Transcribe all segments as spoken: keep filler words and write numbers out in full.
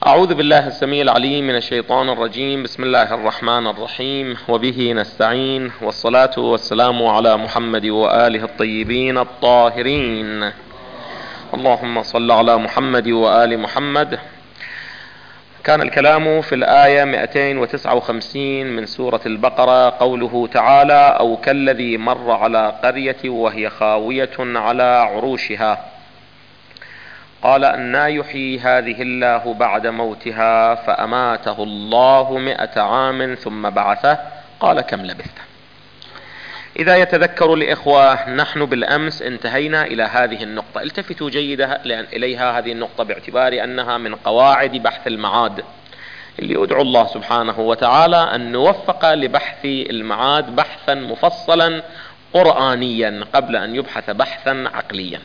أعوذ بالله السميع العليم من الشيطان الرجيم. بسم الله الرحمن الرحيم، وبه نستعين، والصلاة والسلام على محمد وآله الطيبين الطاهرين. اللهم صل على محمد وآل محمد. كان الكلام في الآية مئتين وتسعة وخمسين من سورة البقرة، قوله تعالى: أو كالذي مر على قرية وهي خاوية على عروشها قال أنى يحيي هذه الله بعد موتها فأماته الله مئة عام ثم بعثه قال كم لبثت. إذا يتذكر الإخوة، نحن بالأمس انتهينا إلى هذه النقطة. التفتوا جيدا إليها، هذه النقطة باعتبار أنها من قواعد بحث المعاد، اللي أدعو الله سبحانه وتعالى أن نوفق لبحث المعاد بحثا مفصلا قرآنيا قبل أن يبحث بحثا عقليا.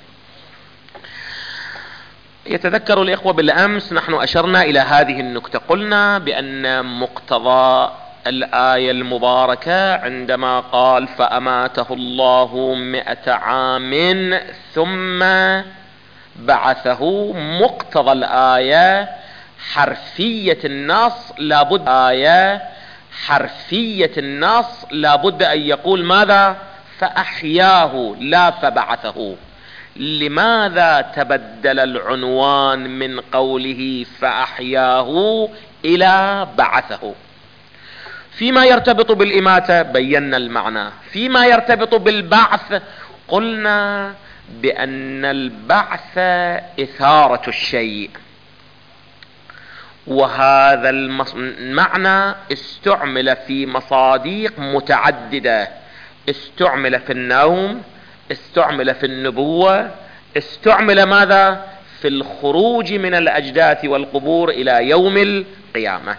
يتذكر الإخوة بالأمس نحن أشرنا إلى هذه النقطة، قلنا بأن مقتضى الآية المباركة عندما قال فأماته الله مئة عام ثم بعثه، مقتضى الآية حرفية النص لابد آية حرفية النص لابد أن يقول ماذا؟ فأحياه لا فبعثه. لماذا تبدل العنوان من قوله فأحياه إلى بعثه؟ فيما يرتبط بالإماتة بينا المعنى، فيما يرتبط بالبعث قلنا بأن البعث إثارة الشيء، وهذا المعنى استعمل في مصاديق متعددة، استعمل في النوم، استعمل في النبوة، استعمل ماذا؟ في الخروج من الأجداث والقبور إلى يوم القيامة.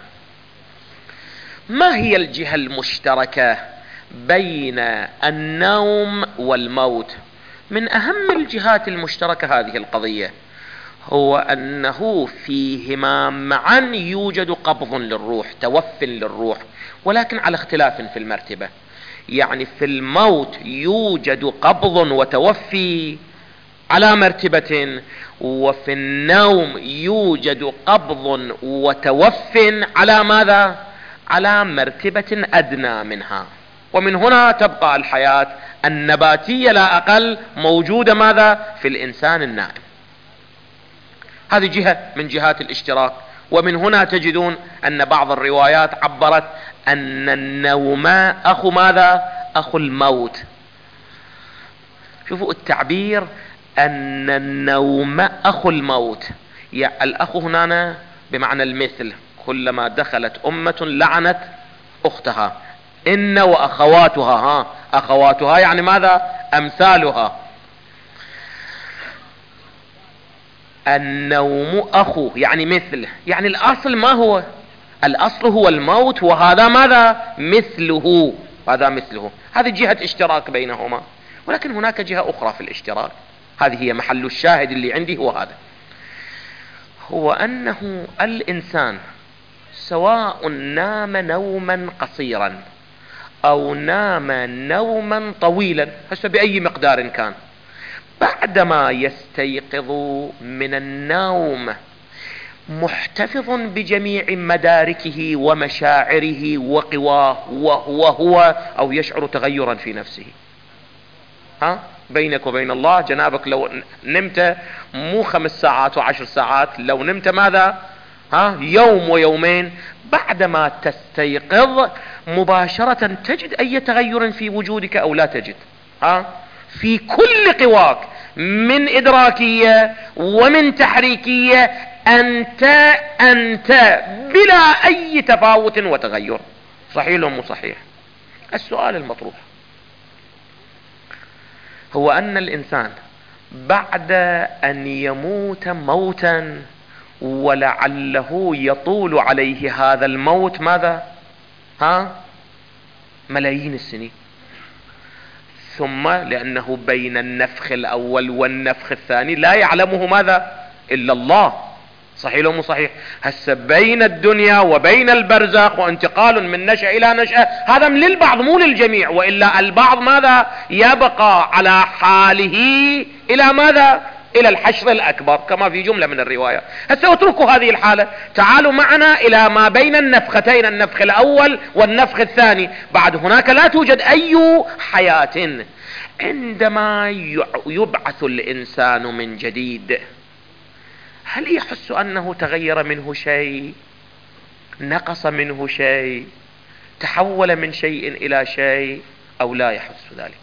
ما هي الجهة المشتركة بين النوم والموت؟ من أهم الجهات المشتركة هذه القضية هو أنه فيهما معا يوجد قبض للروح، توف للروح، ولكن على اختلاف في المرتبة. يعني في الموت يوجد قبض وتوفي على مرتبة، وفي النوم يوجد قبض وتوف على ماذا؟ على مرتبة أدنى منها. ومن هنا تبقى الحياة النباتية لا أقل موجودة ماذا؟ في الإنسان النائم. هذه جهة من جهات الاشتراك. ومن هنا تجدون أن بعض الروايات عبرت أن النوم أخو ماذا؟ أخو الموت. شوفوا التعبير، أن النوم أخو الموت. يعني الأخ هنا بمعنى المثل، كلما دخلت أمة لعنت أختها. إن وأخواتها، ها أخواتها يعني ماذا؟ أمثالها. النوم أخو يعني مثل، يعني الأصل ما هو؟ الأصل هو الموت، وهذا ماذا؟ مثله، هذا مثله. هذه جهة اشتراك بينهما. ولكن هناك جهة أخرى في الاشتراك، هذه هي محل الشاهد اللي عندي، هو هذا، هو أنه الإنسان سواء نام نوما قصيرا أو نام نوما طويلا، هسه بأي مقدار كان، بعدما يستيقظ من النوم محتفظ بجميع مداركه ومشاعره وقواه وهو هو، أو يشعر تغيرا في نفسه. ها بينك وبين الله، جنابك لو نمت مو خمس ساعات وعشر ساعات، لو نمت ماذا؟ ها يوم ويومين، بعدما تستيقظ مباشرة تجد أي تغير في وجودك أو لا تجد؟ ها في كل قواك من إدراكية ومن تحريكية أنت أنت بلا أي تفاوت وتغير. صحيح ولا مو صحيح؟ السؤال المطروح هو أن الإنسان بعد أن يموت موتا ولعله يطول عليه هذا الموت ماذا؟ ها ملايين السنين، ثم لأنه بين النفخ الأول والنفخ الثاني لا يعلمه ماذا؟ إلا الله. صحيح ولا مو صحيح؟ هسه بين الدنيا وبين البرزخ وانتقال من نشأة إلى نشأة، هذا للبعض مو للجميع، وإلا البعض ماذا؟ يبقى على حاله إلى ماذا؟ الى الحشر الاكبر كما في جملة من الروايات. هسه اتركوا هذه الحالة، تعالوا معنا الى ما بين النفختين، النفخ الاول والنفخ الثاني. بعد هناك لا توجد اي حياة. عندما يبعث الانسان من جديد، هل يحس انه تغير منه شيء، نقص منه شيء، تحول من شيء الى شيء، او لا يحس ذلك؟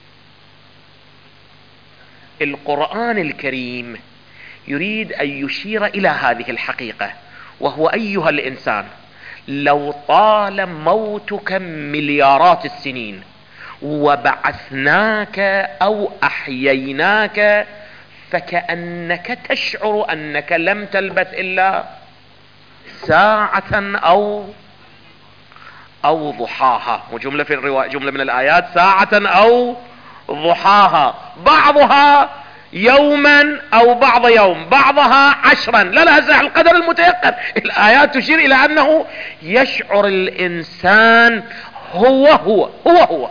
القرآن الكريم يريد ان يشير الى هذه الحقيقة، وهو ايها الانسان لو طال موتك مليارات السنين وبعثناك او احييناك فكأنك تشعر انك لم تلبث الا ساعة او او ضحاها. وجملة في الرواية، جملة من الايات ساعة او ضحاها، بعضها يوما او بعض يوم، بعضها عشرا. لا لا هذا القدر المتيقن. الايات تشير الى انه يشعر الانسان هو هو هو هو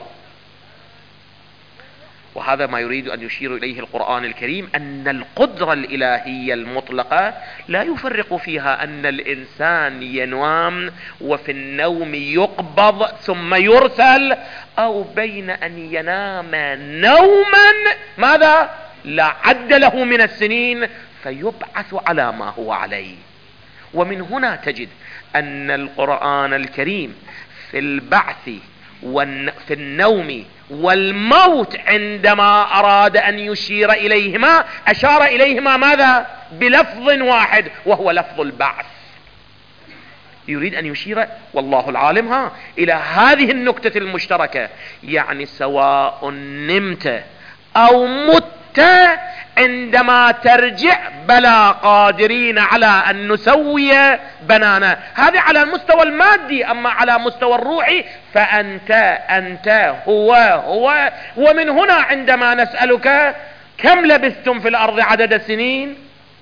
وهذا ما يريد ان يشير اليه القرآن الكريم، ان القدرة الالهية المطلقة لا يفرق فيها ان الانسان ينام وفي النوم يقبض ثم يرسل، او بين ان ينام نوما ماذا لا عد له من السنين فيبعث على ما هو عليه. ومن هنا تجد ان القرآن الكريم في البعث وفي النوم والموت عندما اراد ان يشير اليهما اشار اليهما ماذا؟ بلفظ واحد وهو لفظ البعث. يريد ان يشير والله العالم ها الى هذه النكتة المشتركة، يعني سواء نمت او مت عندما ترجع بلا قادرين على ان نسوي بنانا. هذه على المستوى المادي، اما على مستوى الروحي فانت انت هو هو. ومن هنا عندما نسألك كم لبثتم في الارض عدد السنين،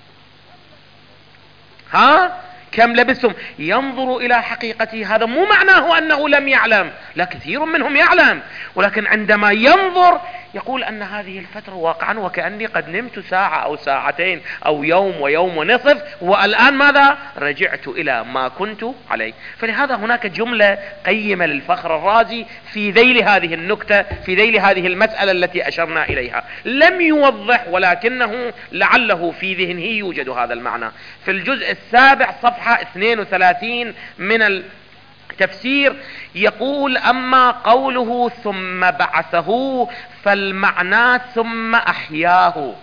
ها كم لبثتم، ينظر الى حقيقته. هذا مو معناه انه لم يعلم، لا كثير منهم يعلم، ولكن عندما ينظر يقول ان هذه الفترة واقعا وكأني قد نمت ساعة او ساعتين او يوم ويوم ونصف، والان ماذا رجعت الى ما كنت عليه. فلهذا هناك جملة قيمة للفخر الرازي في ذيل هذه النكتة، في ذيل هذه المسألة التي اشرنا اليها. لم يوضح ولكنه لعله في ذهنه يوجد هذا المعنى. في الجزء السابع صفحة اثنين وثلاثين من التفسير يقول: اما قوله ثم بعثه فالمعنى ثم احياه،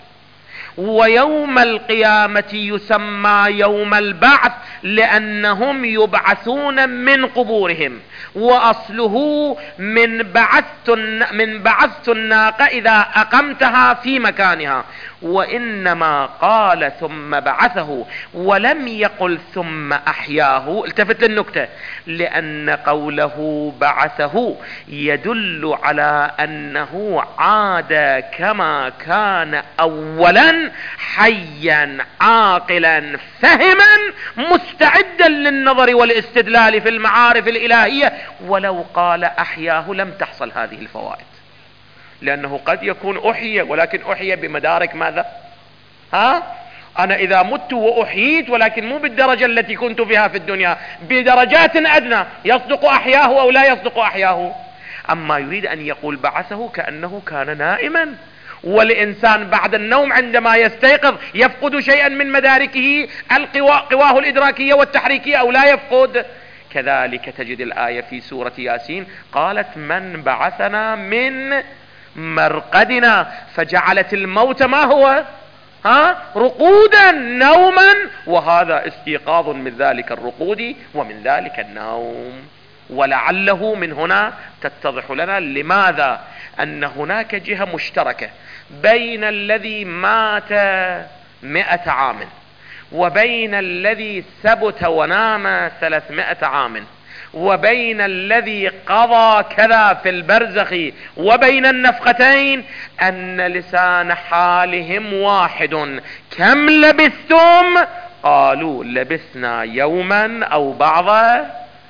ويوم القيامة يسمى يوم البعث لأنهم يبعثون من قبورهم، وأصله من بعثت من بعثت الناقة إذا أقمتها في مكانها، وإنما قال ثم بعثه ولم يقل ثم أحياه. التفت للنكتة، لأن قوله بعثه يدل على أنه عاد كما كان أولا، حيا عاقلا فهما مستعدا للنظر والاستدلال في المعارف الإلهية. ولو قال أحياه لم تحصل هذه الفوائد، لأنه قد يكون أحيي ولكن أحيي بمدارك ماذا؟ ها؟ أنا إذا مت وأحييت ولكن مو بالدرجة التي كنت فيها في الدنيا، بدرجات أدنى، يصدق أحياه أو لا يصدق أحياه؟ أما يريد أن يقول بعثه كأنه كان نائما، والإنسان بعد النوم عندما يستيقظ يفقد شيئا من مداركه، القوى قواه الإدراكية والتحريكية أو لا يفقد. كذلك تجد الآية في سورة ياسين قالت: من بعثنا من مرقدنا، فجعلت الموت ما هو؟ ها؟ رقودا نوما، وهذا استيقاظ من ذلك الرقود ومن ذلك النوم. ولعله من هنا تتضح لنا لماذا أن هناك جهة مشتركة بين الذي مات مئة عام وبين الذي ثبت ونام ثلاثمائة عام وبين الذي قضى كذا في البرزخ وبين النفختين، أن لسان حالهم واحد. كم لبثتم؟ قالوا لبثنا يوما أو بعض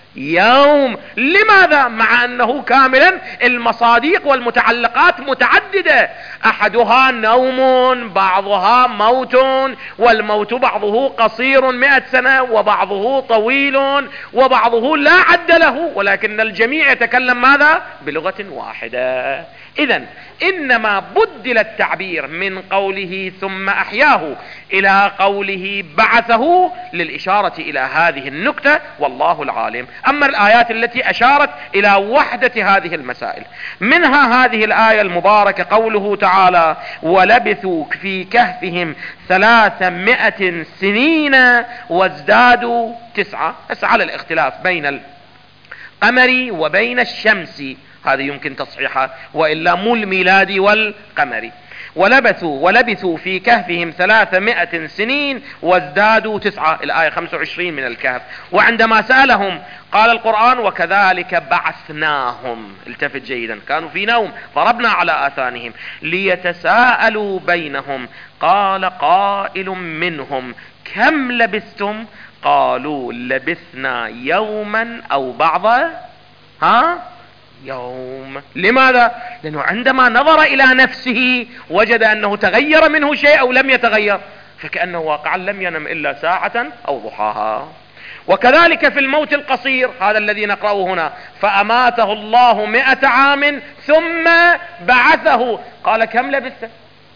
يوم. لماذا؟ مع انه كاملا المصاديق والمتعلقات متعددة، احدها نوم، بعضها موت، والموت بعضه قصير مئة سنة وبعضه طويل وبعضه لا عد له، ولكن الجميع يتكلم ماذا؟ بلغة واحدة. اذا انما بدل التعبير من قوله ثم احياه الى قوله بعثه للاشارة الى هذه النكتة، والله العالم. اما الايات التي اشارت الى وحدة هذه المسائل، منها هذه الاية المباركة قوله تعالى ولبثوا في كهفهم ثلاثمائة سنين وازدادوا تسعة. هسه على الاختلاف بين القمري وبين الشمسي، هذه يمكن تصحيحها، وإلا مو الميلادي والقمري. ولبثوا ولبثوا في كهفهم ثلاثمائة سنين وازدادوا تسعة، الآية خمسة وعشرين من الكهف. وعندما سألهم قال القرآن وكذلك بعثناهم، التفت جيدا، كانوا في نوم ضربنا على آذانهم ليتساءلوا بينهم قال قائل منهم كم لبثتم قالوا لبثنا يوما أو بعض ها يوم. لماذا؟ لأنه عندما نظر إلى نفسه وجد أنه تغير منه شيء أو لم يتغير، فكأنه واقعا لم ينم إلا ساعة أو ضحاها. وكذلك في الموت القصير هذا الذي نقرأه هنا فأماته الله مئة عام ثم بعثه قال كم لبثت؟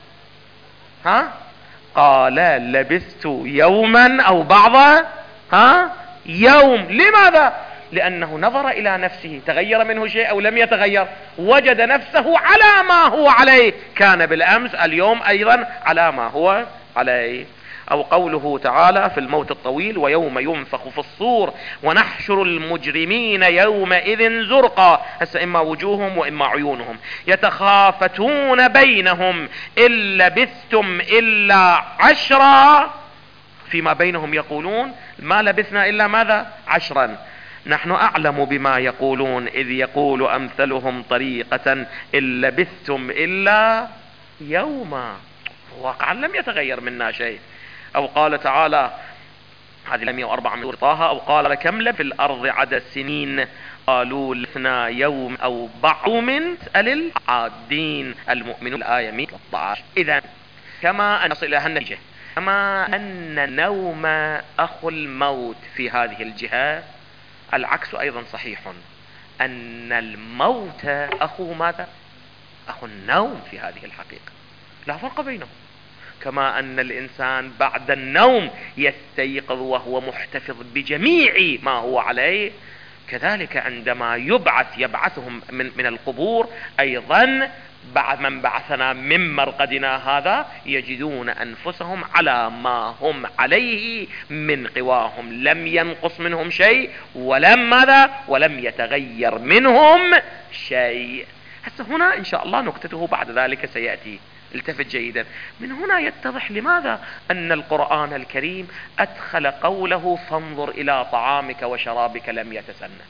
ها؟ قال لبثت يوما أو بعض ها يوم. لماذا؟ لأنه نظر إلى نفسه، تغير منه شيء أو لم يتغير، وجد نفسه على ما هو عليه، كان بالأمس اليوم أيضا على ما هو عليه. أو قوله تعالى في الموت الطويل ويوم ينفخ في الصور ونحشر المجرمين يومئذ زرقا، هسه إما وجوههم وإما عيونهم، يتخافتون بينهم إن لبثتم إلا عشرا، فيما بينهم يقولون ما لبثنا إلا ماذا؟ عشرا، نحن أعلم بما يقولون إذ يقول أمثلهم طريقة إن لبثتم إلا يوما، واقعا لم يتغير منا شيء. أو قال تعالى هذه مئة وأربعة من طه، أو قال كم لبث في الأرض عدد السنين قالوا لبثنا يوم أو بعض من تسأل العادين المؤمنون، الآية مئة وثلاثة عشر. إذا كما أن نصل إلى النتيجة كما أن النوم أخو الموت في هذه الجهة، العكس أيضا صحيح، أن الموت أخو ماذا؟ أخو النوم في هذه الحقيقة، لا فرق بينهم. كما أن الإنسان بعد النوم يستيقظ وهو محتفظ بجميع ما هو عليه، كذلك عندما يبعث يبعثهم من, من القبور أيضا بعد من بعثنا من مرقدنا هذا يجدون أنفسهم على ما هم عليه من قواهم، لم ينقص منهم شيء ولم ماذا ولم يتغير منهم شيء. هسه هنا إن شاء الله نكتته بعد ذلك سيأتي، التفت جيدا. من هنا يتضح لماذا أن القرآن الكريم أدخل قوله فانظر إلى طعامك وشرابك لم يتسنى.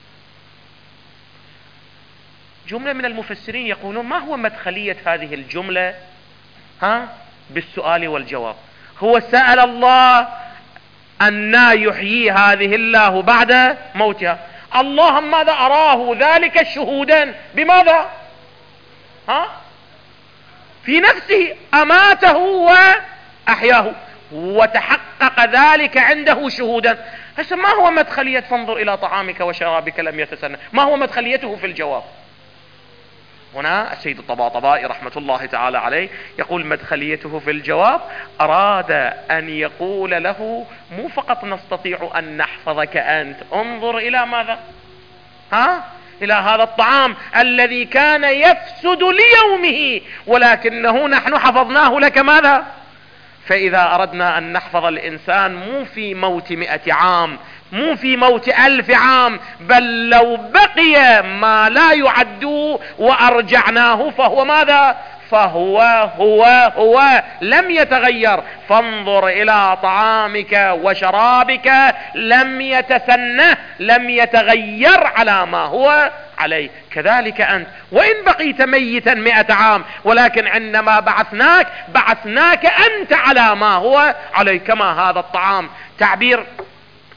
جملة من المفسرين يقولون ما هو مدخلية هذه الجملة ها بالسؤال والجواب؟ هو سأل الله أن يحيي هذه الله بعد موتها، الله ماذا أراه ذلك شهودا بماذا؟ ها في نفسه أماته وأحياه وتحقق ذلك عنده شهودا. هسه ما هو مدخلية فانظر إلى طعامك وشرابك لم يتسنى؟ ما هو مدخليته في الجواب؟ هنا السيد الطباطبائي رحمة الله تعالى عليه يقول مدخليته في الجواب أراد أن يقول له مو فقط نستطيع أن نحفظك أنت، انظر إلى ماذا؟ ها؟ إلى هذا الطعام الذي كان يفسد ليومه ولكنه نحن حفظناه لك ماذا؟ فإذا أردنا أن نحفظ الإنسان مو في موت مئة عام، مو في موت ألف عام، بل لو بقي ما لا يعد وأرجعناه فهو ماذا؟ فهو هو هو لم يتغير. فانظر إلى طعامك وشرابك لم يتسنه، لم يتغير على ما هو عليه. كذلك أنت وإن بقيت ميتا مئة عام، ولكن عندما بعثناك بعثناك أنت على ما هو عليه. كما هذا الطعام تعبير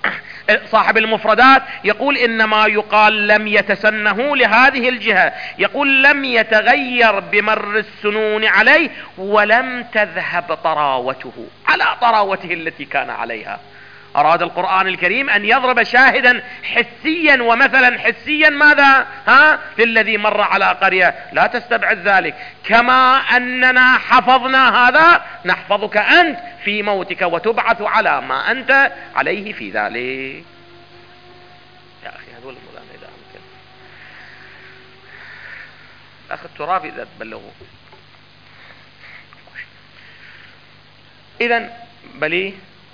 صاحب المفردات يقول إنما يقال لم يتسنه لهذه الجهة، يقول لم يتغير بمر السنون عليه ولم تذهب طراوته على طراوته التي كان عليها. أراد القرآن الكريم أن يضرب شاهدا حسيا ومثلا حسيا ماذا ها للذي مر على قرية. لا تستبعد ذلك، كما أننا حفظنا هذا نحفظك أنت في موتك وتبعث على ما أنت عليه في ذلك. يا أخي هذول المولانا إذا أمكن أخ التراب إذا تبلغوا. إذن بلي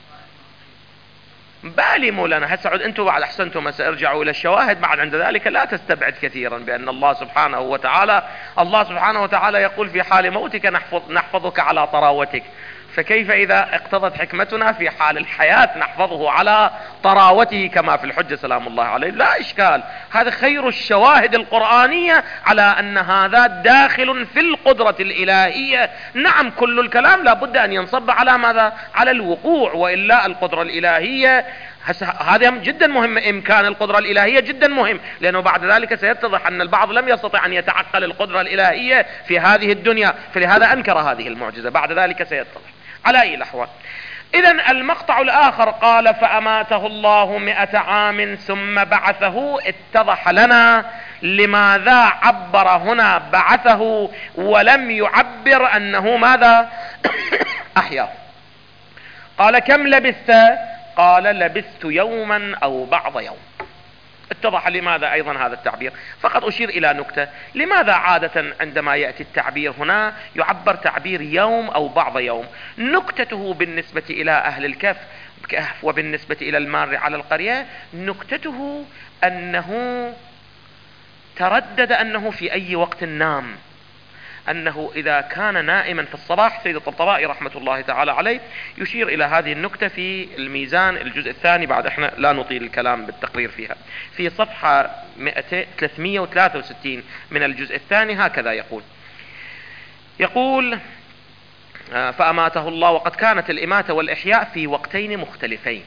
بالي مولانا هسعد انتم بعد احسنتم سارجعوا الى الشواهد. بعد عند ذلك لا تستبعد كثيرا بان الله سبحانه وتعالى الله سبحانه وتعالى يقول في حال موتك نحفظ نحفظك على طراوتك، فكيف اذا اقتضت حكمتنا في حال الحياة نحفظه على طراوته كما في الحجة سلام الله عليه؟ لا اشكال، هذا خير الشواهد القرآنية على ان هذا داخل في القدرة الالهية. نعم كل الكلام لابد ان ينصب على ماذا؟ على الوقوع، والا القدرة الالهية هذا جدا مهم، امكان القدرة الالهية جدا مهم، لانه بعد ذلك سيتضح ان البعض لم يستطع ان يتعقل القدرة الالهية في هذه الدنيا، فلهذا انكر هذه المعجزة، بعد ذلك سيتضح. على اي الاحوال، اذا المقطع الاخر قال فاماته الله مئة عام ثم بعثه. اتضح لنا لماذا عبر هنا بعثه ولم يعبر انه ماذا احياه. قال كم لبثت؟ قال لبثت يوما او بعض يوم. اتضح لماذا ايضا هذا التعبير. فقط اشير الى نكتة، لماذا عادة عندما يأتي التعبير هنا يعبر تعبير يوم او بعض يوم؟ نكتته بالنسبة الى اهل الكهف وبالنسبة الى المار على القرية، نكتته انه تردد انه في اي وقت نام، انه اذا كان نائما في الصباح. سيد الطبطبائي رحمة الله تعالى عليه يشير الى هذه النكتة في الميزان الجزء الثاني، بعد احنا لا نطيل الكلام بالتقرير فيها، في صفحة ثلاثمئة وثلاثة وستين من الجزء الثاني هكذا يقول يقول فأماته الله. وقد كانت الإماتة والإحياء في وقتين مختلفين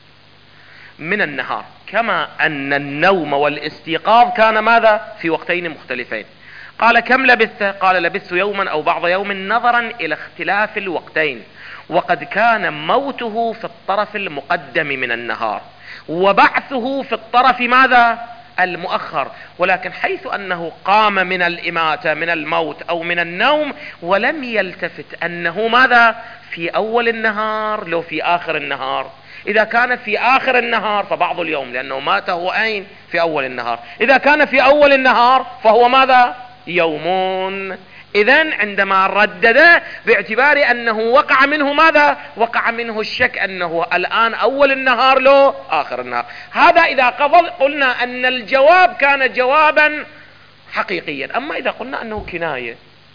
من النهار، كما أن النوم والاستيقاظ كان ماذا في وقتين مختلفين. قال كم لبثت؟ قال لبثت يوما او بعض يوم، نظرا الى اختلاف الوقتين، وقد كان موته في الطرف المقدم من النهار وبعثه في الطرف ماذا المؤخر. ولكن حيث انه قام من الاماتة من الموت او من النوم ولم يلتفت انه ماذا في اول النهار لو في اخر النهار. اذا كان في اخر النهار فبعض اليوم، لانه مات هو اين في اول النهار. اذا كان في اول النهار فهو ماذا يومون. اذن عندما ردد باعتبار انه وقع منه ماذا وقع منه الشك انه الان اول النهار له اخر النهار. هذا اذا قبل قلنا ان الجواب كان جوابا حقيقيا. اما اذا قلنا انه كناية،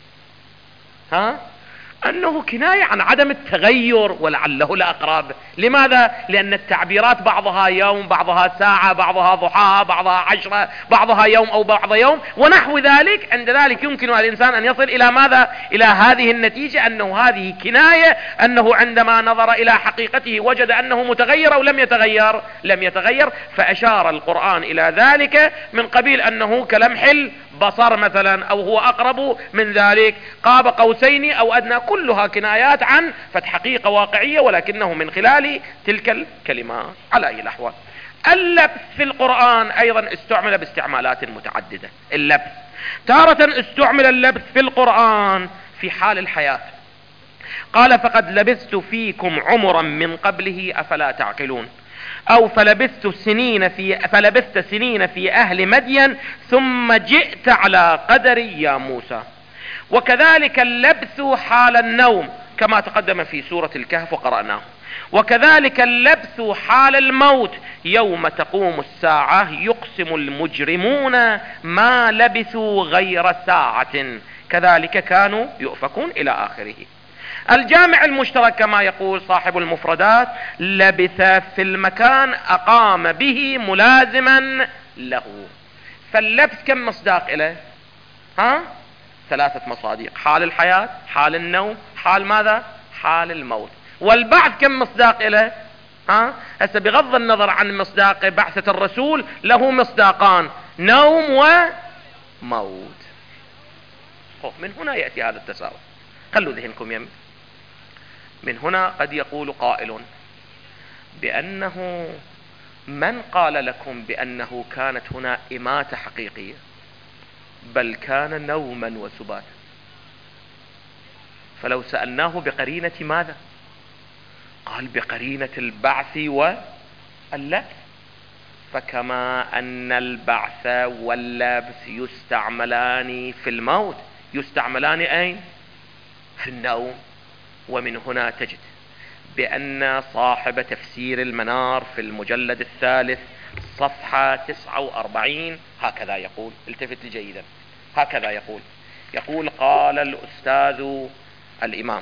ها انه كناية عن عدم التغير ولعله الاقرب. لماذا؟ لان التعبيرات بعضها يوم بعضها ساعة بعضها ضحاها بعضها عشرة بعضها يوم او بعض يوم ونحو ذلك. عند ذلك يمكن الانسان ان يصل الى ماذا الى هذه النتيجة انه هذه كناية، انه عندما نظر الى حقيقته وجد انه متغير او لم يتغير لم يتغير. فاشار القرآن الى ذلك من قبيل انه كلمح البصر مثلا، او هو اقرب من ذلك، قاب قوسين او ادنى، كلها كنايات عن فتح حقيقة واقعية ولكنه من خلال تلك الكلمات. على اي الاحوال، اللبث في القرآن ايضا استعمل باستعمالات متعددة. اللبث تارة استعمل اللبث في القرآن في حال الحياة. قال فقد لبثت فيكم عمرا من قبله افلا تعقلون، او فلبثت سنين في فلبثت سنين في اهل مدين ثم جئت على قدري يا موسى. وكذلك اللبث حال النوم كما تقدم في سورة الكهف وقرأناه. وكذلك اللبث حال الموت يوم تقوم الساعة يقسم المجرمون ما لبثوا غير ساعة كذلك كانوا يؤفكون إلى آخره. الجامع المشترك كما يقول صاحب المفردات لبث في المكان أقام به ملازما له. فاللبث كم مصداق إليه؟ ها؟ ثلاثة مصادق: حال الحياة، حال النوم، حال ماذا؟ حال الموت. والبعث كم مصداق إليه؟ ها هسه بغض النظر عن مصداق بعثة الرسول له مصداقان، نوم وموت. من هنا يأتي هذا التساؤل، خلوا ذهنكم يم. من هنا قد يقول قائل بأنه من قال لكم بأنه كانت هنا إماتة حقيقية، بل كان نوما وسباتا؟ فلو سألناه بقرينة ماذا؟ قال بقرينة البعث واللبس. فكما أن البعث واللبس يستعملان في الموت، يستعملان أين؟ في النوم. ومن هنا تجد بأن صاحب تفسير المنار في المجلد الثالث صفحة تسعة وأربعين هكذا يقول، التفت جيدا، هكذا يقول يقول قال الأستاذ الإمام: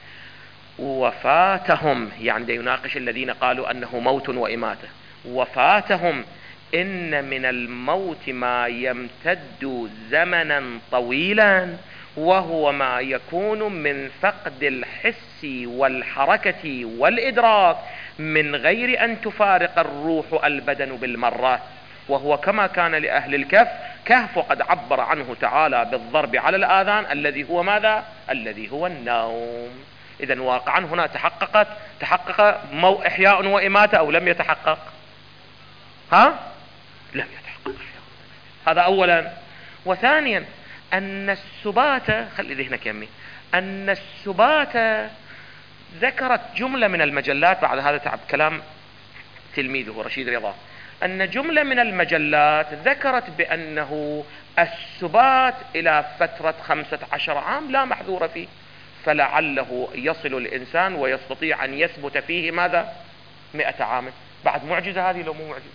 وفاتهم، يعني يناقش الذين قالوا أنه موت وإماتة، وفاتهم إن من الموت ما يمتد زمنا طويلا، وهو ما يكون من فقد الحس والحركة والإدراك من غير أن تفارق الروح البدن بالمرة، وهو كما كان لأهل الكهف كهف قد عبر عنه تعالى بالضرب على الآذان الذي هو ماذا؟ الذي هو النوم. إذن واقعا هنا تحققت تحقق مو إحياء وإماتة أو لم يتحقق؟ ها؟ لم يتحقق. هذا أولا. وثانيا أن السباتة، خلي ذهنك يمي، أن السباتة ذكرت جملة من المجلات، بعد هذا تعب كلام تلميذه رشيد رضا، أن جملة من المجلات ذكرت بأنه السبات إلى فترة خمسة عشر عام لا محذور فيه، فلعله يصل الإنسان ويستطيع أن يثبت فيه ماذا؟ مئة عام. بعد معجزة هذه لو مو معجزة؟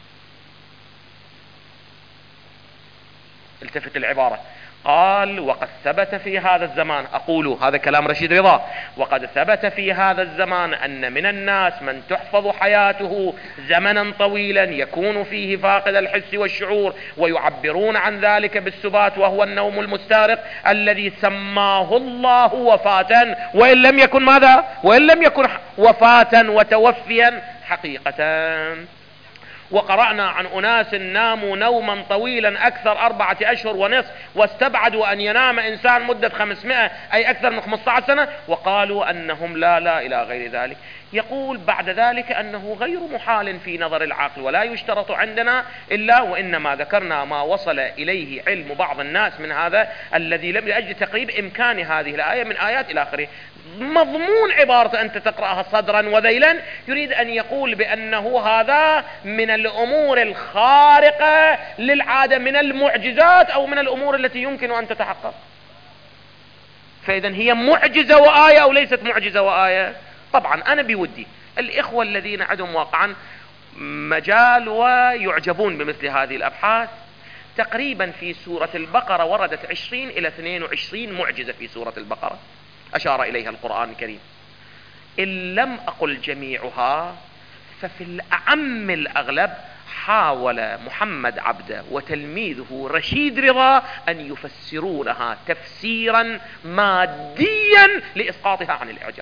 التفت العبارة، قال: وقد ثبت في هذا الزمان، أقول هذا كلام رشيد رضا، وقد ثبت في هذا الزمان أن من الناس من تحفظ حياته زمنا طويلا يكون فيه فاقد الحس والشعور، ويعبرون عن ذلك بالسبات، وهو النوم المستغرق الذي سماه الله وفاة، وإن لم يكن ماذا؟ وإن لم يكن وفاة وتوفيا حقيقة. وقرأنا عن أناس ناموا نوما طويلا أكثر أربعة أشهر ونصف، واستبعدوا أن ينام إنسان مدة خمسمائة أي أكثر من خمسة عشر سنة، وقالوا أنهم لا لا إلى غير ذلك. يقول بعد ذلك أنه غير محال في نظر العقل، ولا يشترط عندنا إلا، وإنما ذكرنا ما وصل إليه علم بعض الناس من هذا الذي لم يجد تقريب إمكان هذه الآية من آيات إلى آخره. مضمون عبارة أنت تقرأها صدرا وذيلا يريد أن يقول بأنه هذا من الأمور الخارقة للعادة، من المعجزات أو من الأمور التي يمكن أن تتحقق. فإذا هي معجزة وآية أو ليست معجزة وآية؟ طبعا أنا بودي الإخوة الذين عندهم واقعا مجال ويعجبون بمثل هذه الأبحاث، تقريبا في سورة البقرة وردت عشرين إلى اثنين وعشرين معجزة في سورة البقرة أشار إليها القرآن الكريم. إن لم أقل جميعها ففي الأعم الأغلب حاول محمد عبده وتلميذه رشيد رضا أن يفسرونها تفسيرا ماديا لإسقاطها عن الإعجاز.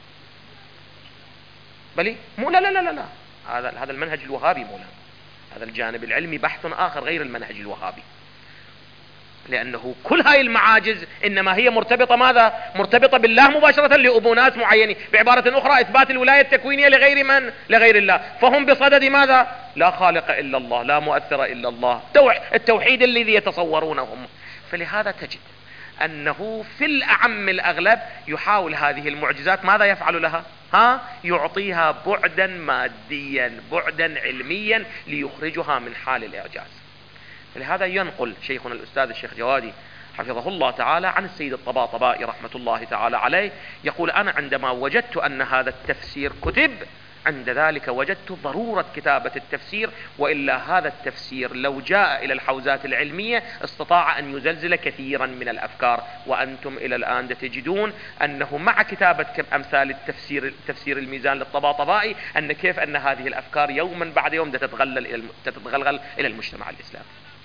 بلي مو لا لا لا لا هذا هذا المنهج الوهابي مولانا، هذا الجانب العلمي بحث آخر غير المنهج الوهابي، لأنه كل هاي المعاجز إنما هي مرتبطة ماذا؟ مرتبطة بالله مباشرة لأبو ناس معينين، بعبارة أخرى إثبات الولاية التكوينية لغير من؟ لغير الله، فهم بصدد ماذا؟ لا خالق إلا الله، لا مؤثر إلا الله، التوحيد الذي يتصورونهم. فلهذا تجد أنه في الأعم الأغلب يحاول هذه المعجزات ماذا يفعل لها؟ ها؟ يعطيها بعدا ماديا، بعدا علميا، ليخرجها من حال الإعجاز. لهذا ينقل شيخنا الأستاذ الشيخ جوادي حفظه الله تعالى عن السيد الطباطبائي رحمة الله تعالى عليه، يقول: أنا عندما وجدت أن هذا التفسير كتب، عند ذلك وجدت ضرورة كتابة التفسير، وإلا هذا التفسير لو جاء إلى الحوزات العلمية استطاع أن يزلزل كثيرا من الأفكار. وأنتم إلى الآن تجدون أنه مع كتابة أمثال التفسير تفسير الميزان للطباطبائي أن كيف أن هذه الأفكار يوما بعد يوم تتغلغل إلى تتغلغل إلى المجتمع الإسلامي.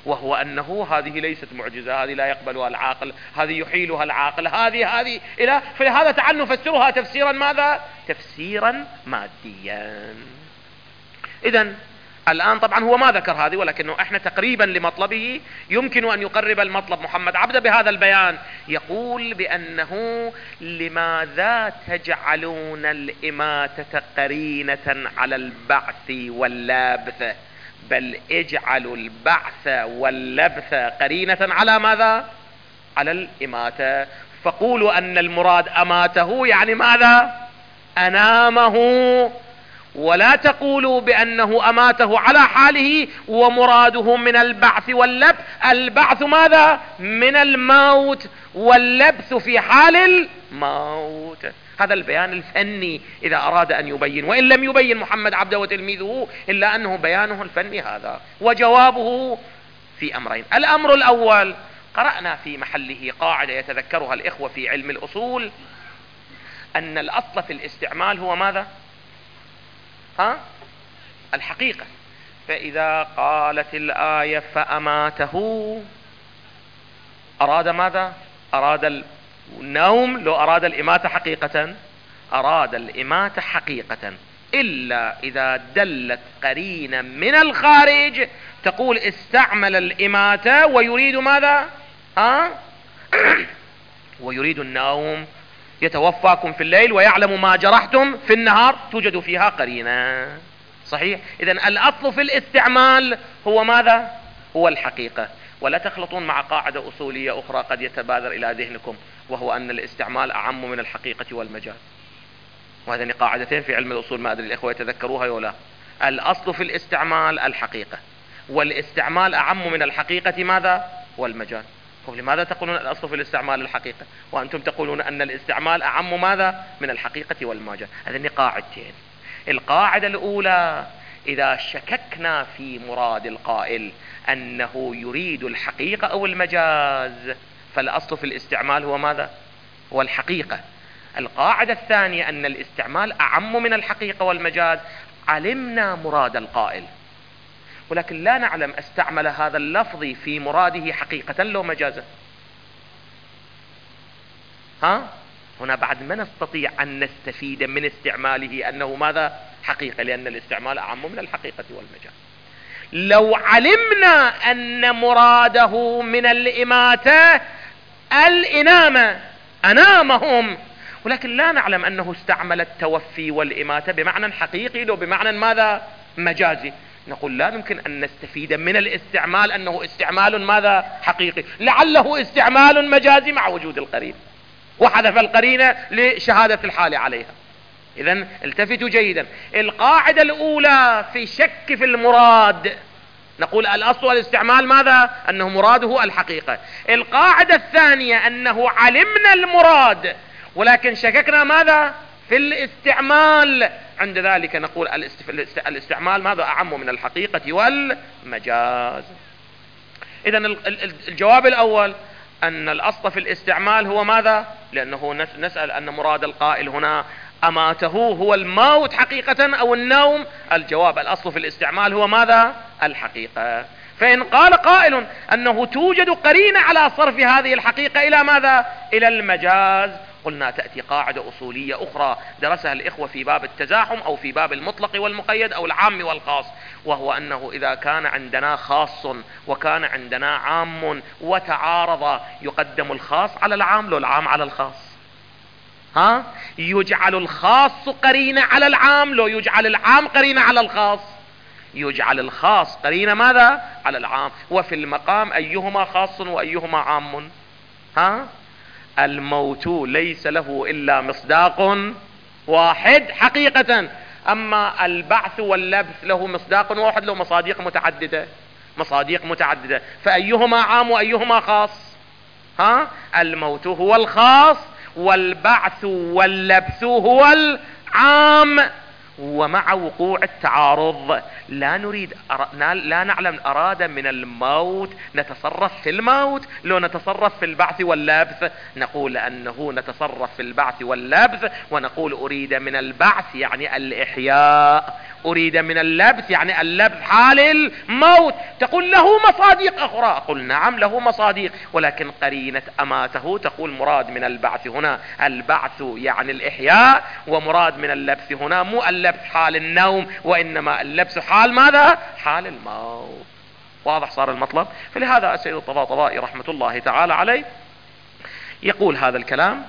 وهو أنه هذه ليست معجزة، هذه لا يقبلها العاقل، هذه يحيلها العاقل، هذه هذه إلى فلهذا تعال نفسرها تفسيرا ماذا؟ تفسيرا ماديا. إذن الآن طبعا هو ما ذكر هذه، ولكنه احنا تقريبا لمطلبه يمكن أن يقرب المطلب محمد عبده بهذا البيان. يقول بأنه لماذا تجعلون الإماتة قرينة على البعث واللبث، بل اجعلوا البعث واللبث قرينة على ماذا؟ على الإماتة. فقولوا أن المراد أماته يعني ماذا؟ أنامه، ولا تقولوا بأنه أماته على حاله ومراده من البعث واللبث. البعث ماذا؟ من الموت، واللبث في حال الموت. هذا البيان الفني إذا أراد أن يبين، وإن لم يبين محمد عبده وتلميذه إلا أنه بيانه الفني هذا. وجوابه في أمرين. الأمر الأول، قرأنا في محله قاعدة يتذكرها الإخوة في علم الأصول، أن الأصل في الاستعمال هو ماذا؟ ها؟ الحقيقة. فإذا قالت الآية فأماته، أراد ماذا؟ أراد النوم. لو أراد الإماتة حقيقة أراد الإماتة حقيقة، إلا إذا دلت قرينة من الخارج تقول استعمل الإماتة ويريد ماذا؟ ها؟ ويريد النوم، يتوفاكم في الليل ويعلم ما جرحتم في النهار، توجد فيها قرينة. صحيح؟ إذن الأصل في الاستعمال هو ماذا؟ هو الحقيقة. ولا تخلطون مع قاعدة أصولية أخرى قد يتبادر إلى ذهنكم، وهو أن الاستعمال أعم من الحقيقة والمجاز. وهذين قاعدتين في علم الأصول ما أدري الإخوة يتذكروها ولا. الأصل في الاستعمال الحقيقة، والاستعمال أعم من الحقيقة ماذا؟ والمجاز. لماذا تقولون الأصل في الاستعمال الحقيقة وأنتم تقولون أن الاستعمال أعم ماذا؟ من الحقيقة والمجاز. هذين قاعدتين. القاعدة الأولى، إذا شككنا في مراد القائل أنه يريد الحقيقة أو المجاز، فالأصل في الاستعمال هو ماذا؟ هو الحقيقة. القاعدة الثانية أن الاستعمال أعم من الحقيقة والمجاز. علمنا مراد القائل، ولكن لا نعلم استعمل هذا اللفظ في مراده حقيقة لو مجازا. ها؟ هنا بعد ما نستطيع أن نستفيد من استعماله أنه ماذا؟ حقيقة، لأن الاستعمال أعم من الحقيقة والمجاز. لو علمنا أن مراده من الإماتة الإنامة، أنامهم، ولكن لا نعلم أنه استعمل التوفي والإماتة بمعنى حقيقي لو بمعنى ماذا؟ مجازي، نقول لا يمكن أن نستفيد من الاستعمال أنه استعمال ماذا؟ حقيقي، لعله استعمال مجازي مع وجود القرينة، وحذف القرينة لشهادة الحال عليها. إذن التفتوا جيدا. القاعدة الأولى في شك في المراد، نقول الأصل الاستعمال ماذا؟ أنه مراده الحقيقة. القاعدة الثانية أنه علمنا المراد ولكن شككنا ماذا؟ في الاستعمال، عند ذلك نقول الاستعمال ماذا؟ أعم من الحقيقة والمجاز. إذن الجواب الأول أن الأصل في الاستعمال هو ماذا؟ لأنه نسأل أن مراد القائل هنا أماته هو الموت حقيقة أو النوم. الجواب الأصل في الاستعمال هو ماذا؟ الحقيقة. فإن قال قائل أنه توجد قرينة على صرف هذه الحقيقة إلى ماذا؟ إلى المجاز، قلنا تأتي قاعدة أصولية أخرى درسها الإخوة في باب التزاحم أو في باب المطلق والمقيد أو العام والخاص، وهو أنه إذا كان عندنا خاص وكان عندنا عام وتعارض يقدم الخاص على العام لو العام على الخاص. ها؟ يجعل الخاص قرينة على العام لو يجعل العام قرينة على الخاص. يجعل الخاص قرينة ماذا؟ على العام. وفي المقام أيهما خاص وأيهما عام؟ ها؟ الموت ليس له إلا مصداق واحد حقيقة، أما البعث واللبث له مصداق واحد له مصاديق متعددة، مصاديق متعددة، فأيهما عام وأيهما خاص؟ ها؟ الموت هو الخاص والبعث واللبث هو العام. ومع وقوع التعارض لا نريد أر... لا نعلم أراد من الموت نتصرف في الموت لو نتصرف في البعث واللبث. نقول أنه نتصرف في البعث واللبث، ونقول أريد من البعث يعني الإحياء، أريد من اللبث يعني اللبث حال الموت. تقول له مصاديق أخرى، أقول نعم له مصاديق، ولكن قرينة أماته تقول مراد من البعث هنا البعث يعني الإحياء، ومراد من اللبث هنا مو اللبث حال النوم، وإنما اللبث حال ماذا؟ حال الموت. واضح صار المطلب؟ فلهذا السيد الطباطبائي رحمة الله تعالى عليه يقول هذا الكلام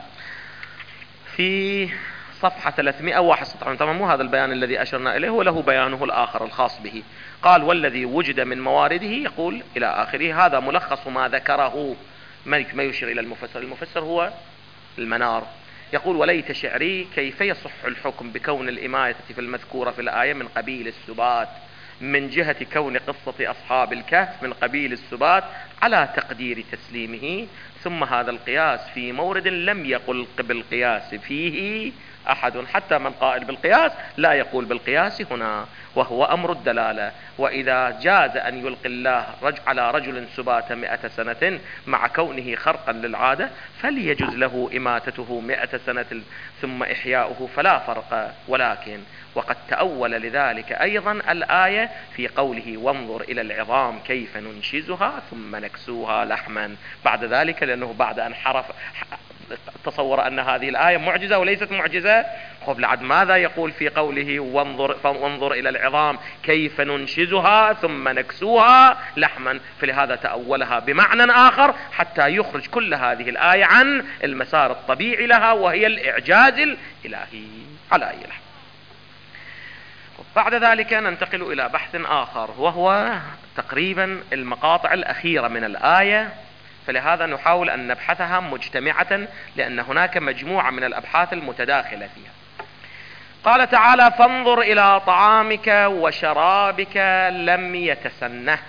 في صفحة ثلاثمائة وواحد وستين. طبعا مو هذا البيان الذي أشرنا إليه، وله بيانه الآخر الخاص به. قال والذي وجد من موارده، يقول إلى آخره. هذا ملخص ما ذكره ما يشير إلى المفسر. المفسر هو المنار. يقول وليت شعري كيف يصح الحكم بكون الإماية في المذكورة في الآية من قبيل السبات، من جهة كون قصة أصحاب الكهف من قبيل السبات على تقدير تسليمه. ثم هذا القياس في مورد لم يقل بالقياس فيه أحد، حتى من قائل بالقياس لا يقول بالقياس هنا، وهو أمر الدلالة. وإذا جاز أن يلقي الله رجل على رجل سبات مئة سنة مع كونه خرقا للعادة، فليجز له إماتته مئة سنة ثم إحياؤه فلا فرق. ولكن وقد تأول لذلك أيضا الآية في قوله وانظر إلى العظام كيف ننشزها ثم نكسوها لحما بعد ذلك، لأنه بعد أن حرف تصور أن هذه الآية معجزة وليست معجزة. خب لعد ماذا يقول في قوله وانظر, وانظر إلى العظام كيف ننشزها ثم نكسوها لحما؟ فلهذا تأولها بمعنى آخر حتى يخرج كل هذه الآية عن المسار الطبيعي لها، وهي الإعجاز الإلهي على أي لحظة. بعد ذلك ننتقل إلى بحث آخر، وهو تقريبا المقاطع الأخيرة من الآية، فلهذا نحاول أن نبحثها مجتمعة، لأن هناك مجموعة من الأبحاث المتداخلة فيها. قال تعالى فانظر إلى طعامك وشرابك لم يتسنه،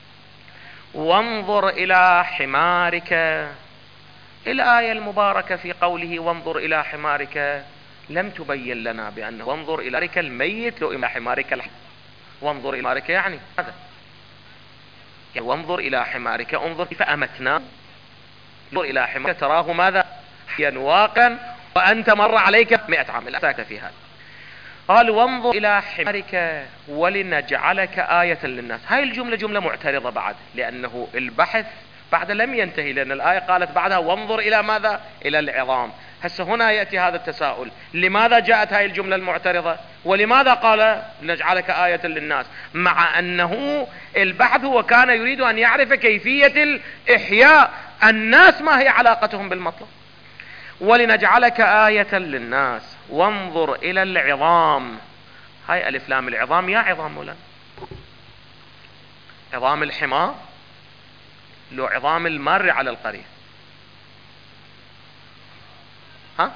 وانظر إلى حمارك. الآية المباركة في قوله وانظر إلى حمارك لم تبين لنا بأنه وانظر إلى حمارك الميت لو إلى حمارك الحي. وانظر إلى حمارك يعني هذا، يعني وانظر إلى حمارك انظر كيف أمتنا، انظر إلى حمارك تراه ماذا ينواقا وأنت مر عليك مئة عام. الأساك في هذا. قال وانظر إلى حمارك ولنجعلك آية للناس. هاي الجملة جملة معترضة بعد، لأنه البحث بعد لم ينتهي، لأن الآية قالت بعدها وانظر إلى ماذا؟ إلى العظام. هسه هنا يأتي هذا التساؤل، لماذا جاءت هاي الجملة المعترضة؟ ولماذا قال لنجعلك آية للناس، مع أنه البحث هو كان يريد أن يعرف كيفية الإحياء؟ الناس ما هي علاقتهم بالمطلب؟ ولنجعلك آية للناس وانظر إلى العظام. هاي ألف لام العظام. يا عظام مولانا، عظام الحمار لو عظام المار على القرية؟ ها؟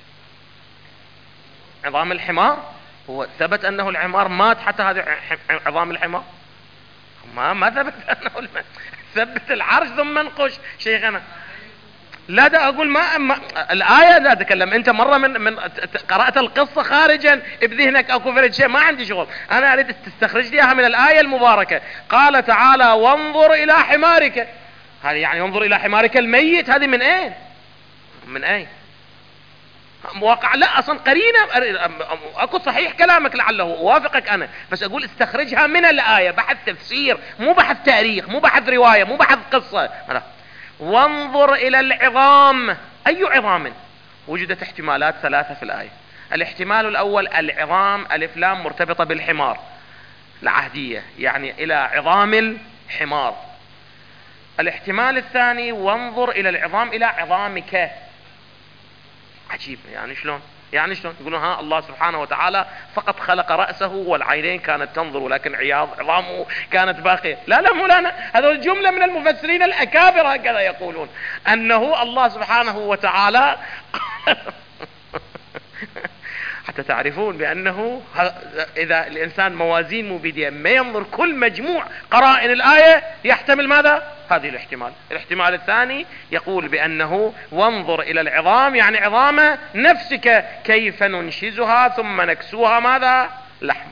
عظام الحمار، هو ثبت أنه الحمار مات حتى هذه عظام الحمار؟ ما ما ثبت أنه المات. ثبت العرش ثم انقش شيخنا. لا ده أقول ما, ما الآية لا تكلم. أنت مرة من من قرأت القصة خارجا بذهنك أكو فرد شيء، ما عندي شغل. أنا أريد تستخرج لي إياها من الآية المباركة. قال تعالى وانظر إلى حمارك، هذه يعني انظر إلى حمارك الميت، هذه من أين؟ من أين؟ مواقع لا أصلا قرينة. أكو صحيح كلامك لعله أوافقك أنا، بس أقول استخرجها من الآية. بحث تفسير، مو بحث تاريخ، مو بحث رواية، مو بحث قصة. وانظر إلى العظام. أي عظام؟ وجدت احتمالات ثلاثة في الآية. الاحتمال الأول العظام ألف لام مرتبطة بالحمار العهدية، يعني إلى عظام الحمار. الاحتمال الثاني وانظر إلى العظام إلى عظامك. عجيب، يعني شلون؟ يعني شلون؟ يقولون ها الله سبحانه وتعالى فقط خلق رأسه والعينين كانت تنظر، ولكن عياض عظامه كانت باقية. لا لا مولانا، هذا الجملة من المفسرين الأكابر هكذا يقولون، أنه الله سبحانه وتعالى حتى تعرفون بأنه إذا الإنسان موازين مبيدية ما ينظر كل مجموع قرائن الآية يحتمل ماذا؟ هذه الاحتمال. الاحتمال الثاني يقول بأنه وانظر إلى العظام، يعني عظام نفسك كيف ننشزها ثم نكسوها ماذا؟ لحمة.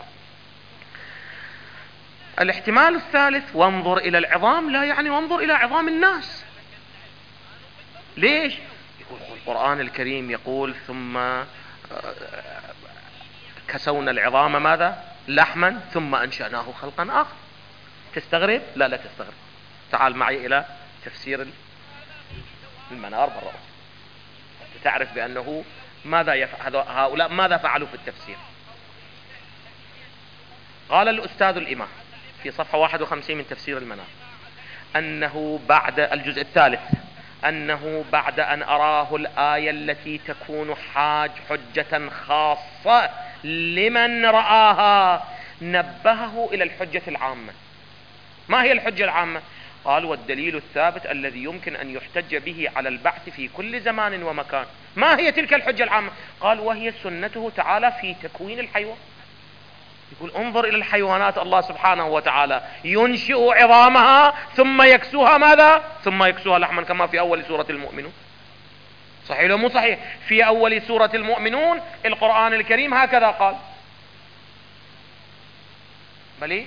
الاحتمال الثالث وانظر إلى العظام لا يعني وانظر إلى عظام الناس. ليش؟ يقول القرآن الكريم يقول ثم كسونا العظام ماذا؟ لحما ثم أنشأناه خلقا آخر. تستغرب؟ لا لا تستغرب. تعال معي إلى تفسير المنار مرة أخرى تعرف بأنه ماذا يفعل هؤلاء ماذا فعلوا في التفسير. قال الأستاذ الإمام في صفحة واحد وخمسين من تفسير المنار أنه بعد الجزء الثالث أنه بعد أن أراه الآية التي تكون حاج حجة خاصة لمن رآها نبهه إلى الحجة العامة. ما هي الحجة العامة؟ قال والدليل الثابت الذي يمكن أن يحتج به على البعث في كل زمان ومكان. ما هي تلك الحجة العامة؟ قال وهي سنته تعالى في تكوين الحيوان. يقول انظر إلى الحيوانات الله سبحانه وتعالى ينشئ عظامها ثم يكسوها ماذا؟ ثم يكسوها لحما كما في أول سورة المؤمنون. صحيح ولا مو صحيح؟ في أول سورة المؤمنون القرآن الكريم هكذا قال. بلي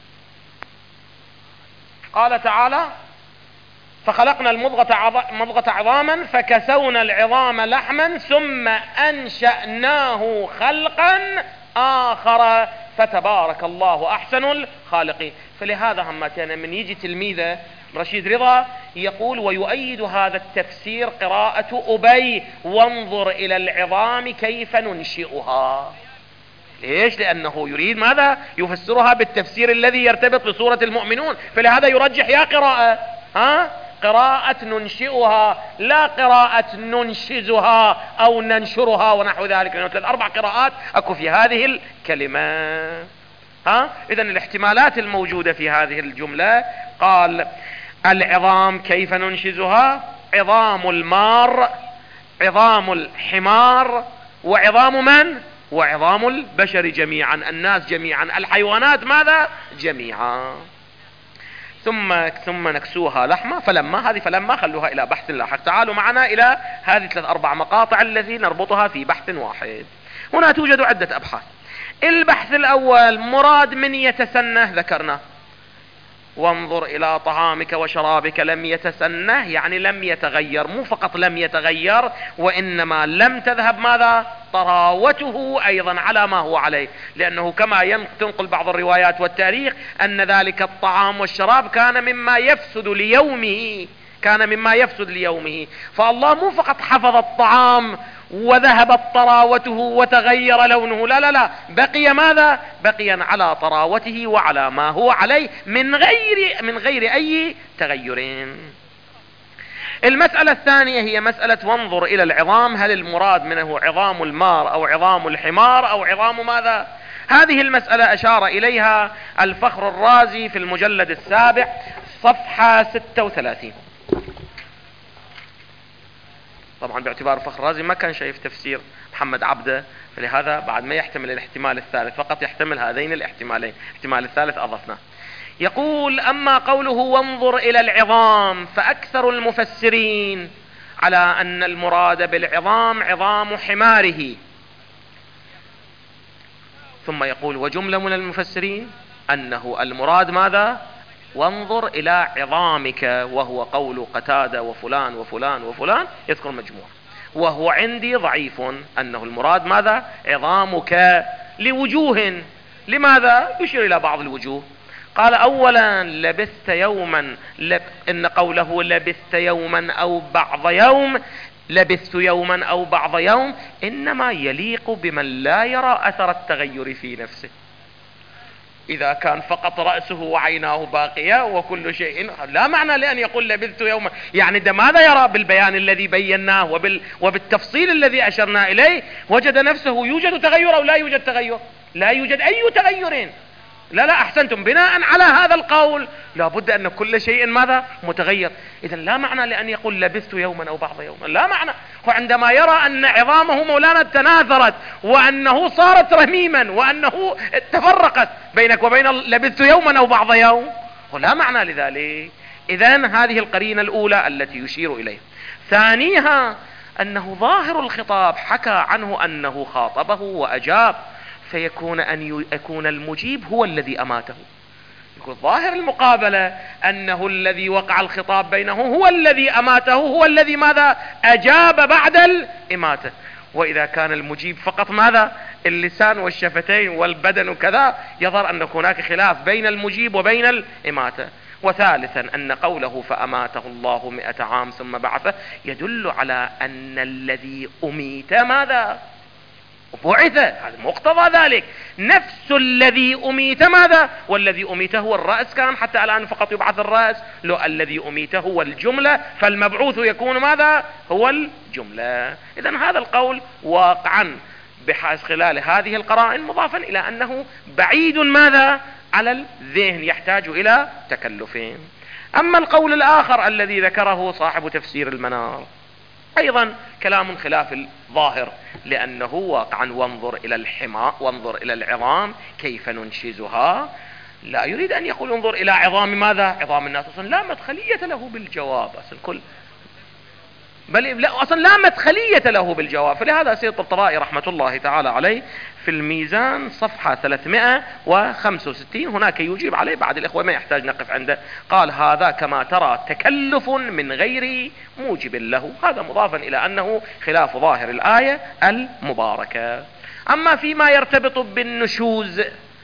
قال تعالى فخلقنا المضغة مضغة عظاما فكسونا العظام لحما ثم أنشأناه خلقا آخر فتبارك الله أحسن الخالقين. فلهذا همتنا من يجي تلميذه رشيد رضا يقول ويؤيد هذا التفسير قراءة أبي وانظر إلى العظام كيف ننشئها. ليش؟ لأنه يريد ماذا؟ يفسرها بالتفسير الذي يرتبط بسورة المؤمنون. فلهذا يرجح يا قراءة ها قراءة ننشئها لا قراءة ننشزها أو ننشرها ونحو ذلك، لأنه ثلاث أربع قراءات أكو في هذه الكلمة. ها إذن الاحتمالات الموجودة في هذه الجملة قال العظام كيف ننشزها؟ عظام المار، عظام الحمار، وعظام من؟ وعظام البشر جميعا، الناس جميعا، الحيوانات ماذا؟ جميعا. ثم ثم نكسوها لحمة. فلما هذه فلما خلوها إلى بحث لاحق. تعالوا معنا إلى هذه ثلاث أربع مقاطع التي نربطها في بحث واحد. هنا توجد عدة أبحاث. البحث الأول مراد من يتسنه ذكرنا وانظر إلى طعامك وشرابك لم يتسنه يعني لم يتغير، مو فقط لم يتغير وإنما لم تذهب ماذا؟ طراوته أيضا على ما هو عليه، لأنه كما تنقل بعض الروايات والتاريخ أن ذلك الطعام والشراب كان مما يفسد ليومه كان مما يفسد ليومه. فالله مو فقط حفظ الطعام وذهبت طراوته وتغير لونه، لا لا لا، بقي ماذا؟ بقيا على طراوته وعلى ما هو عليه من غير من غير أي تغيرين. المسألة الثانية هي مسألة وانظر إلى العظام، هل المراد منه عظام المار أو عظام الحمار أو عظام ماذا؟ هذه المسألة أشار إليها الفخر الرازي في المجلد السابع صفحة ستة وثلاثين. طبعا باعتبار فخر الرازي ما كان شايف تفسير محمد عبده، فلهذا بعد ما يحتمل الاحتمال الثالث فقط يحتمل هذين الاحتمالين، الاحتمال الثالث أضفناه. يقول أما قوله وانظر إلى العظام فأكثر المفسرين على أن المراد بالعظام عظام حماره. ثم يقول وجملة من المفسرين أنه المراد ماذا؟ وانظر إلى عظامك، وهو قول قتادة وفلان وفلان وفلان يذكر مجموعة، وهو عندي ضعيف أنه المراد ماذا؟ عظامك لوجوه. لماذا؟ يشير إلى بعض الوجوه. قال أولا لبثت يوما، لب... إن قوله لبثت يوما أو بعض يوم، لبثت يوما أو بعض يوم إنما يليق بمن لا يرى أثر التغير في نفسه. إذا كان فقط رأسه وعيناه باقية وكل شيء، لا معنى لأن يقول لبثت يوما، يعني ده ماذا يرى بالبيان الذي بيناه وبال... وبالتفصيل الذي أشرنا إليه؟ وجد نفسه يوجد تغير أو لا يوجد تغير؟ لا يوجد أي تغيرين. لا لا احسنتم، بناء على هذا القول لابد ان كل شيء ماذا متغير. اذا لا معنى لان يقول لبثت يوما او بعض يوم، لا معنى. وعندما يرى ان عظامه مولانا تناثرت وانه صارت رميما وانه تفرقت بينك وبين لبثت يوما او بعض يوم، لا معنى لذلك. اذا هذه القرينة الاولى التي يشير اليها. ثانيها انه ظاهر الخطاب حكى عنه انه خاطبه واجاب، فيكون ان يكون المجيب هو الذي اماته. يقول ظاهر المقابلة انه الذي وقع الخطاب بينه هو الذي اماته، هو الذي ماذا اجاب بعد الاماتة. واذا كان المجيب فقط ماذا اللسان والشفتين والبدن وكذا، يظهر ان هناك خلاف بين المجيب وبين الاماتة. وثالثا ان قوله فاماته الله مئة عام ثم بعثه يدل على ان الذي اميت ماذا بعث. هذا مقتضى ذلك. نفس الذي أميت ماذا، والذي أميته هو الرأس، كان حتى الآن فقط يبعث الرأس، لو الذي أميته هو الجملة، فالمبعوث يكون ماذا هو الجملة. إذن هذا القول واقعا بحيث خلال هذه القرائن مضافا إلى أنه بعيد ماذا على الذهن، يحتاج إلى تكلفين. أما القول الآخر الذي ذكره صاحب تفسير المنار أيضا كلام خلاف الظاهر، لأنه واقعا وانظر إلى الحماء وانظر إلى العظام كيف ننشزها. لا يريد أن يقول انظر إلى عظام ماذا عظام الناس، أصلا لا مدخلية له بالجواب أصلا كل بل لا أصلا لا مدخلية له بالجواب. فلهذا سيد الطبطبائي رحمة الله تعالى عليه في الميزان صفحة ثلاثمائة وخمسة وستين هناك يجيب عليه بعد الإخوة، ما يحتاج نقف عنده. قال هذا كما ترى تكلف من غير موجب له، هذا مضافا إلى أنه خلاف ظاهر الآية المباركة. أما فيما يرتبط بالنشوز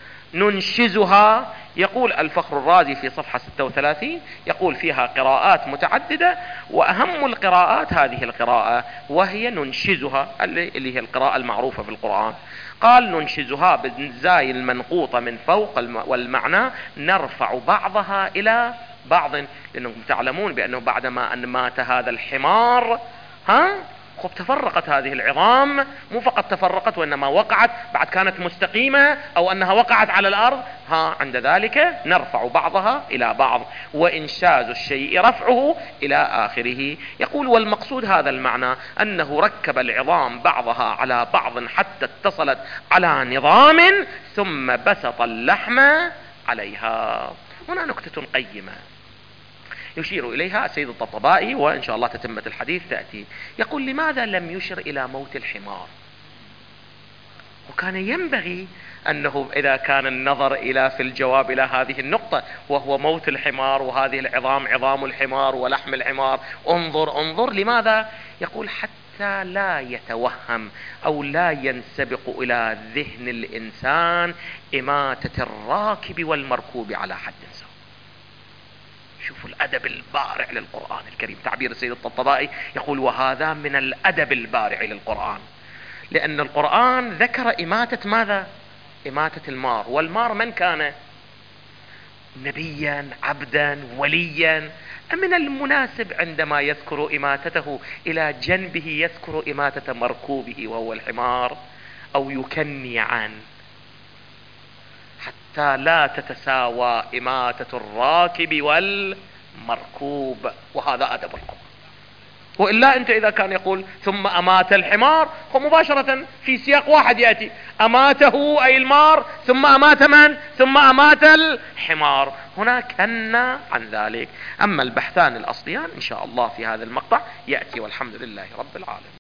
ننشزها، يقول الفخر الرازي في صفحة ستة وثلاثين يقول فيها قراءات متعددة، وأهم القراءات هذه القراءة وهي ننشزها اللي هي القراءة المعروفة في القرآن. قال ننشزها بالزاي المنقوطة من فوق، والمعنى نرفع بعضها إلى بعض، لأنكم تعلمون بأنه بعدما أن مات هذا الحمار ها خب تفرقت هذه العظام، مو فقط تفرقت وإنما وقعت، بعد كانت مستقيمة أو أنها وقعت على الأرض. ها عند ذلك نرفع بعضها إلى بعض، وإنشاز الشيء رفعه إلى آخره. يقول والمقصود هذا المعنى أنه ركب العظام بعضها على بعض حتى اتصلت على نظام ثم بسط اللحم عليها. هنا نكتة قيمة يشير إليها السيد الطبطبائي، وإن شاء الله تتمة الحديث تأتي. يقول لماذا لم يشر إلى موت الحمار؟ وكان ينبغي أنه إذا كان النظر إلى في الجواب إلى هذه النقطة وهو موت الحمار وهذه العظام عظام الحمار ولحم الحمار، انظر انظر لماذا؟ يقول حتى لا يتوهم أو لا ينسبق إلى ذهن الإنسان إماتة الراكب والمركوب على حد سواء. شوفوا الأدب البارع للقرآن الكريم، تعبير السيد الطبطبائي يقول وهذا من الأدب البارع للقرآن، لأن القرآن ذكر إماتة ماذا؟ إماتة المار. والمار من كان؟ نبيا عبدا وليا. من المناسب عندما يذكر إماتته إلى جنبه يذكر إماتة مركوبه وهو الحمار، أو يكني عنه حتى لا تتساوى إماتة الراكب والمركوب، وهذا أدب القرآن. وإلا أنت إذا كان يقول ثم أمات الحمار، فمباشرة في سياق واحد يأتي أماته أي المار ثم أمات من؟ ثم أمات الحمار. هنا كنا عن ذلك. أما البحثان الأصليان إن شاء الله في هذا المقطع يأتي، والحمد لله رب العالمين.